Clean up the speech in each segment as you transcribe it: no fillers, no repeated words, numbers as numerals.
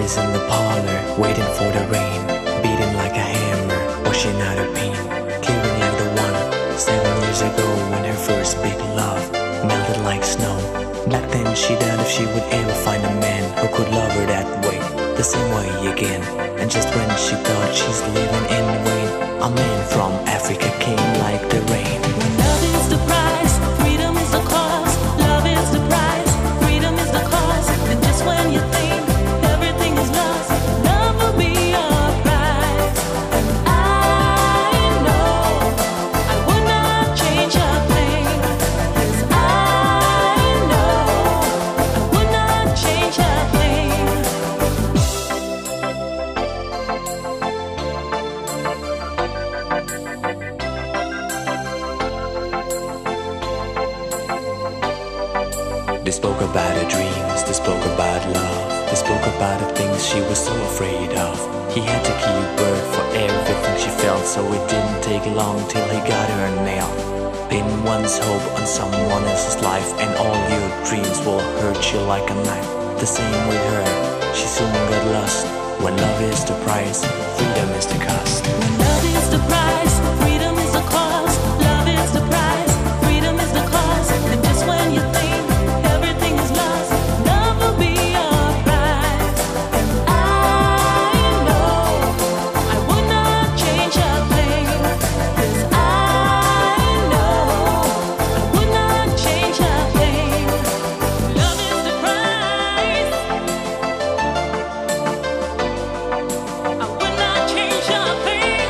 is in the parlor, waiting for the rain, beating like a hammer, washing out her pain, clearing like the one 7 years ago when her first big love melted like snow. Back then she doubted if she would ever find a man who could love her that way, the same way again. And just when she thought she's living in vain, a man from Africa came like the rain. When love is the price, freedom is the cost. Love is the price, freedom is the cost. And just when you think everything is lost, love will be your prize. And I know I would not change a thing. 'Cause I know I would not change a thing. They spoke about her dreams, they spoke about love, they spoke about the things she was so afraid of. He had to keep word for everything she felt, so it didn't take long till he got her nailed. Pin one's hope on someone else's life, and all your dreams will hurt you like a knife. The same with her, she soon got lost. When love is the price, freedom is the cost. When love is the price, freedom is the cost. Love is the price, freedom is the cost. And just when you think everything is lost, love will be your prize. And I know I would not change a thing. 'Cause I know I would not change a thing. Love is the price. I would not change a thing.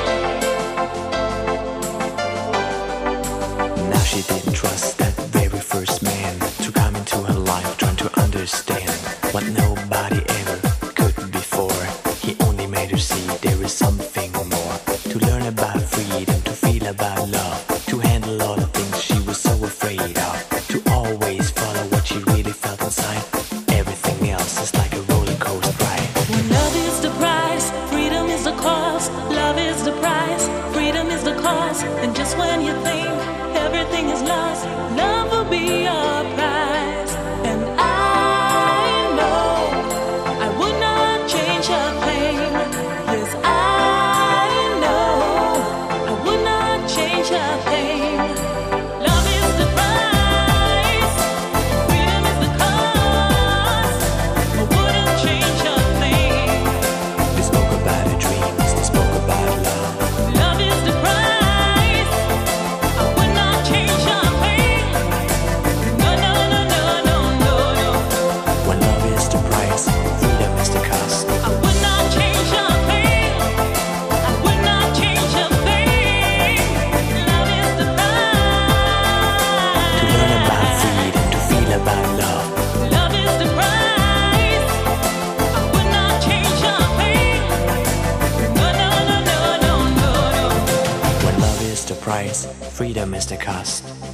Now she didn't trust that very first man to come into her life, trying to understand what nobody ever could before. He only made her see there is something more, to learn about freedom, to feel about love, to handle all the things she was so afraid of, to always follow what she really felt inside. Everything else is like a roller coaster ride. When love is the price, freedom is the cost. Love is the price, freedom is the cost. And just when you think everything is lost, love will be your prize. And I know I would not change a thing. Yes, I know I would not change a thing. Love is the price, freedom is the cost. I wouldn't change a thing. They spoke about her dreams, they spoke about love. Love is the price. I would not change a thing. No, no, no, no, no, no, no. When love is the price, freedom is the cost. I would not change a thing. I would not change a thing. Love is the price. To learn about freedom, to feel about love. Love is the price. I would not change a thing. No, no, no, no, no, no, no. When love is the price, freedom is the cost.